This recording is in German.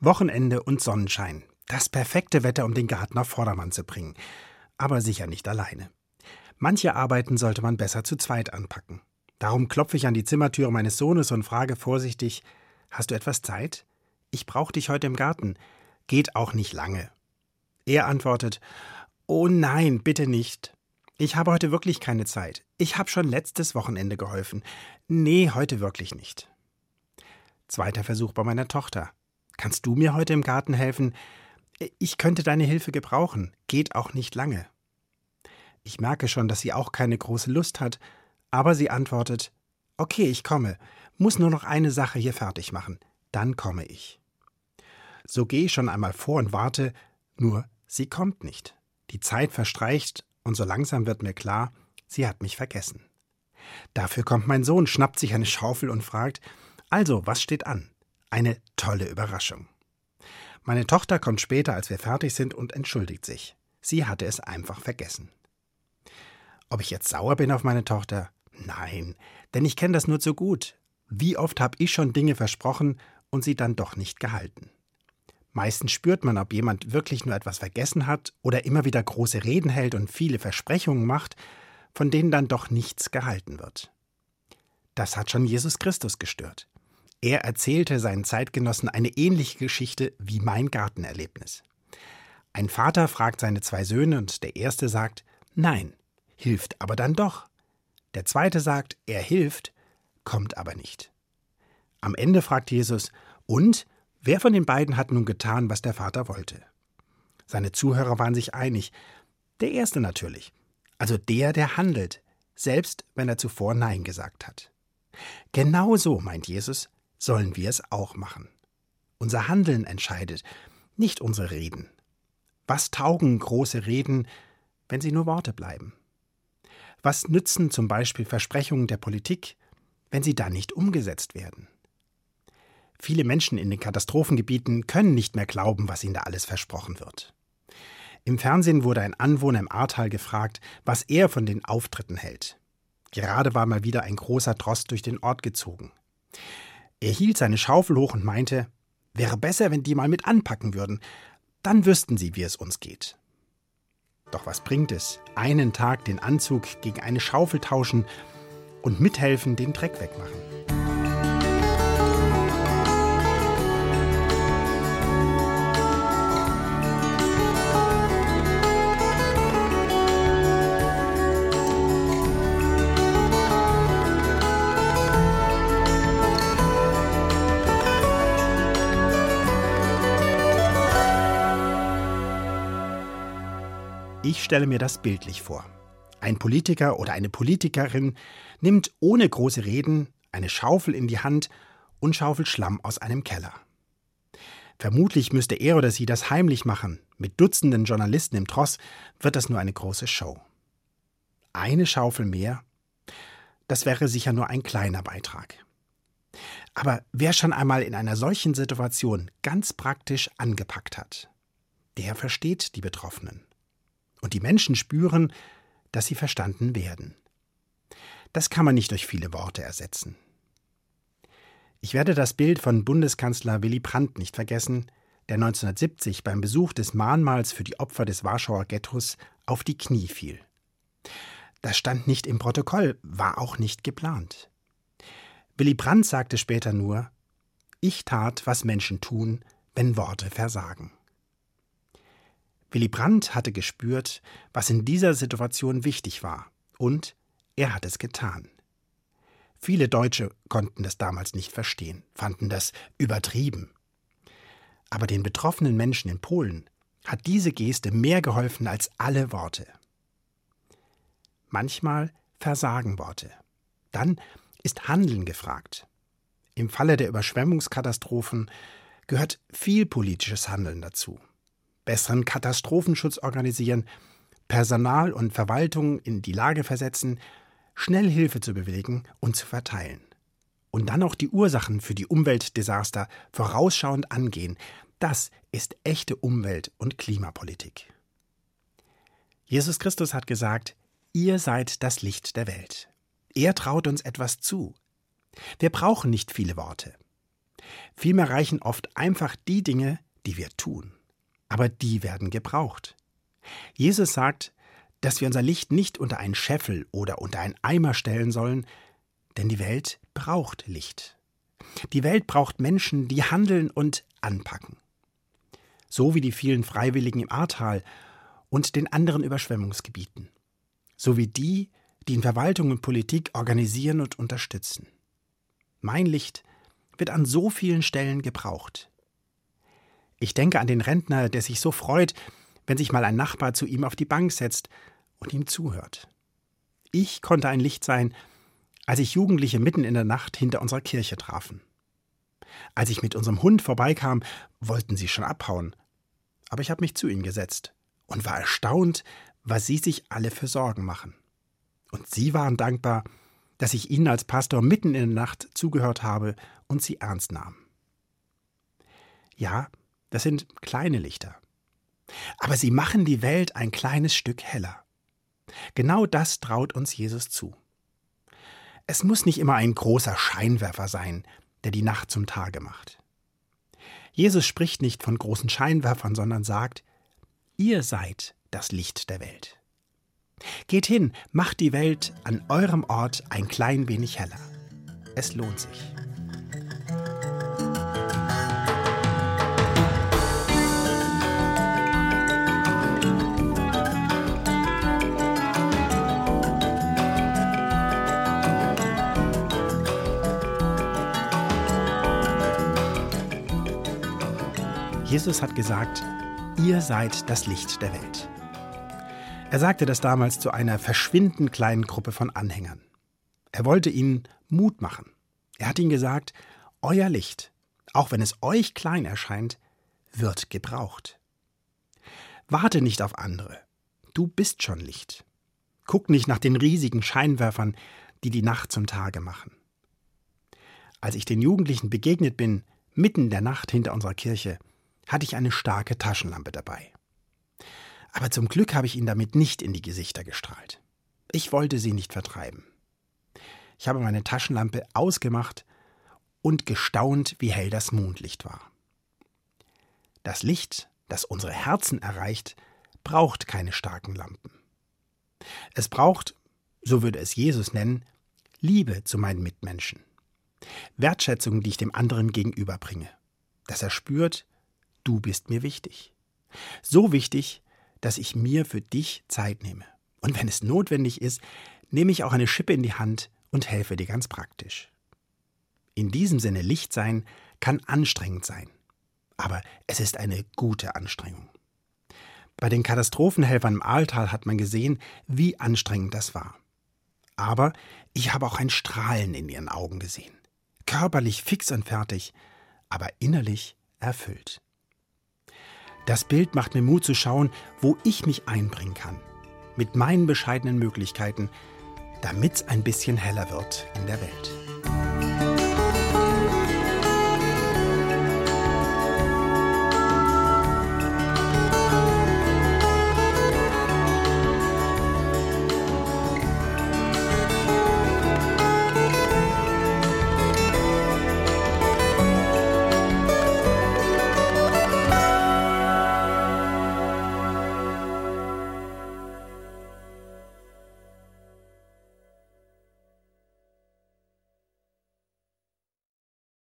Wochenende und Sonnenschein. Das perfekte Wetter, um den Garten auf Vordermann zu bringen. Aber sicher nicht alleine. Manche Arbeiten sollte man besser zu zweit anpacken. Darum klopfe ich an die Zimmertüre meines Sohnes und frage vorsichtig: Hast du etwas Zeit? Ich brauche dich heute im Garten. Geht auch nicht lange. Er antwortet: Oh nein, bitte nicht. Ich habe heute wirklich keine Zeit. Ich habe schon letztes Wochenende geholfen. Nee, heute wirklich nicht. Zweiter Versuch bei meiner Tochter. Kannst du mir heute im Garten helfen? Ich könnte deine Hilfe gebrauchen. Geht auch nicht lange. Ich merke schon, dass sie auch keine große Lust hat, aber sie antwortet: Okay, ich komme. Muss nur noch eine Sache hier fertig machen. Dann komme ich. So gehe ich schon einmal vor und warte, nur sie kommt nicht. Die Zeit verstreicht und so langsam wird mir klar, sie hat mich vergessen. Dafür kommt mein Sohn, schnappt sich eine Schaufel und fragt: Also, was steht an? Eine tolle Überraschung. Meine Tochter kommt später, als wir fertig sind, und entschuldigt sich. Sie hatte es einfach vergessen. Ob ich jetzt sauer bin auf meine Tochter? Nein, denn ich kenne das nur zu gut. Wie oft habe ich schon Dinge versprochen und sie dann doch nicht gehalten? Meistens spürt man, ob jemand wirklich nur etwas vergessen hat oder immer wieder große Reden hält und viele Versprechungen macht, von denen dann doch nichts gehalten wird. Das hat schon Jesus Christus gestört. Er erzählte seinen Zeitgenossen eine ähnliche Geschichte wie mein Gartenerlebnis. Ein Vater fragt seine 2 Söhne und der erste sagt: Nein, hilft aber dann doch. Der zweite sagt, er hilft, kommt aber nicht. Am Ende fragt Jesus: Und, wer von den beiden hat nun getan, was der Vater wollte? Seine Zuhörer waren sich einig: Der erste natürlich, also der handelt, selbst wenn er zuvor Nein gesagt hat. Genau so, meint Jesus, sollen wir es auch machen. Unser Handeln entscheidet, nicht unsere Reden. Was taugen große Reden, wenn sie nur Worte bleiben? Was nützen zum Beispiel Versprechungen der Politik, wenn sie dann nicht umgesetzt werden? Viele Menschen in den Katastrophengebieten können nicht mehr glauben, was ihnen da alles versprochen wird. Im Fernsehen wurde ein Anwohner im Ahrtal gefragt, was er von den Auftritten hält. Gerade war mal wieder ein großer Drost durch den Ort gezogen. Er hielt seine Schaufel hoch und meinte, wäre besser, wenn die mal mit anpacken würden. Dann wüssten sie, wie es uns geht. Doch was bringt es? Einen Tag den Anzug gegen eine Schaufel tauschen und mithelfen, den Dreck wegmachen. Ich stelle mir das bildlich vor. Ein Politiker oder eine Politikerin nimmt ohne große Reden eine Schaufel in die Hand und schaufelt Schlamm aus einem Keller. Vermutlich müsste er oder sie das heimlich machen. Mit Dutzenden Journalisten im Tross wird das nur eine große Show. Eine Schaufel mehr? Das wäre sicher nur ein kleiner Beitrag. Aber wer schon einmal in einer solchen Situation ganz praktisch angepackt hat, der versteht die Betroffenen. Und die Menschen spüren, dass sie verstanden werden. Das kann man nicht durch viele Worte ersetzen. Ich werde das Bild von Bundeskanzler Willy Brandt nicht vergessen, der 1970 beim Besuch des Mahnmals für die Opfer des Warschauer Ghettos auf die Knie fiel. Das stand nicht im Protokoll, war auch nicht geplant. Willy Brandt sagte später nur: Ich tat, was Menschen tun, wenn Worte versagen. Willy Brandt hatte gespürt, was in dieser Situation wichtig war, und er hat es getan. Viele Deutsche konnten das damals nicht verstehen, fanden das übertrieben. Aber den betroffenen Menschen in Polen hat diese Geste mehr geholfen als alle Worte. Manchmal versagen Worte. Dann ist Handeln gefragt. Im Falle der Überschwemmungskatastrophen gehört viel politisches Handeln dazu. Besseren Katastrophenschutz organisieren, Personal und Verwaltung in die Lage versetzen, schnell Hilfe zu bewilligen und zu verteilen. Und dann auch die Ursachen für die Umweltdesaster vorausschauend angehen. Das ist echte Umwelt- und Klimapolitik. Jesus Christus hat gesagt: Ihr seid das Licht der Welt. Er traut uns etwas zu. Wir brauchen nicht viele Worte. Vielmehr reichen oft einfach die Dinge, die wir tun. Aber die werden gebraucht. Jesus sagt, dass wir unser Licht nicht unter einen Scheffel oder unter einen Eimer stellen sollen, denn die Welt braucht Licht. Die Welt braucht Menschen, die handeln und anpacken. So wie die vielen Freiwilligen im Ahrtal und den anderen Überschwemmungsgebieten. So wie die, die in Verwaltung und Politik organisieren und unterstützen. Mein Licht wird an so vielen Stellen gebraucht. Ich denke an den Rentner, der sich so freut, wenn sich mal ein Nachbar zu ihm auf die Bank setzt und ihm zuhört. Ich konnte ein Licht sein, als sich Jugendliche mitten in der Nacht hinter unserer Kirche trafen. Als ich mit unserem Hund vorbeikam, wollten sie schon abhauen. Aber ich habe mich zu ihnen gesetzt und war erstaunt, was sie sich alle für Sorgen machen. Und sie waren dankbar, dass ich ihnen als Pastor mitten in der Nacht zugehört habe und sie ernst nahm. Ja, das sind kleine Lichter. Aber sie machen die Welt ein kleines Stück heller. Genau das traut uns Jesus zu. Es muss nicht immer ein großer Scheinwerfer sein, der die Nacht zum Tage macht. Jesus spricht nicht von großen Scheinwerfern, sondern sagt, ihr seid das Licht der Welt. Geht hin, macht die Welt an eurem Ort ein klein wenig heller. Es lohnt sich. Jesus hat gesagt, ihr seid das Licht der Welt. Er sagte das damals zu einer verschwindend kleinen Gruppe von Anhängern. Er wollte ihnen Mut machen. Er hat ihnen gesagt, euer Licht, auch wenn es euch klein erscheint, wird gebraucht. Warte nicht auf andere. Du bist schon Licht. Guck nicht nach den riesigen Scheinwerfern, die die Nacht zum Tage machen. Als ich den Jugendlichen begegnet bin, mitten in der Nacht hinter unserer Kirche, hatte ich eine starke Taschenlampe dabei. Aber zum Glück habe ich ihnen damit nicht in die Gesichter gestrahlt. Ich wollte sie nicht vertreiben. Ich habe meine Taschenlampe ausgemacht und gestaunt, wie hell das Mondlicht war. Das Licht, das unsere Herzen erreicht, braucht keine starken Lampen. Es braucht, so würde es Jesus nennen, Liebe zu meinen Mitmenschen. Wertschätzung, die ich dem anderen gegenüberbringe. Dass er spürt, du bist mir wichtig. So wichtig, dass ich mir für dich Zeit nehme. Und wenn es notwendig ist, nehme ich auch eine Schippe in die Hand und helfe dir ganz praktisch. In diesem Sinne, Licht sein kann anstrengend sein. Aber es ist eine gute Anstrengung. Bei den Katastrophenhelfern im Ahrtal hat man gesehen, wie anstrengend das war. Aber ich habe auch ein Strahlen in ihren Augen gesehen. Körperlich fix und fertig, aber innerlich erfüllt. Das Bild macht mir Mut zu schauen, wo ich mich einbringen kann, mit meinen bescheidenen Möglichkeiten, damit es ein bisschen heller wird in der Welt.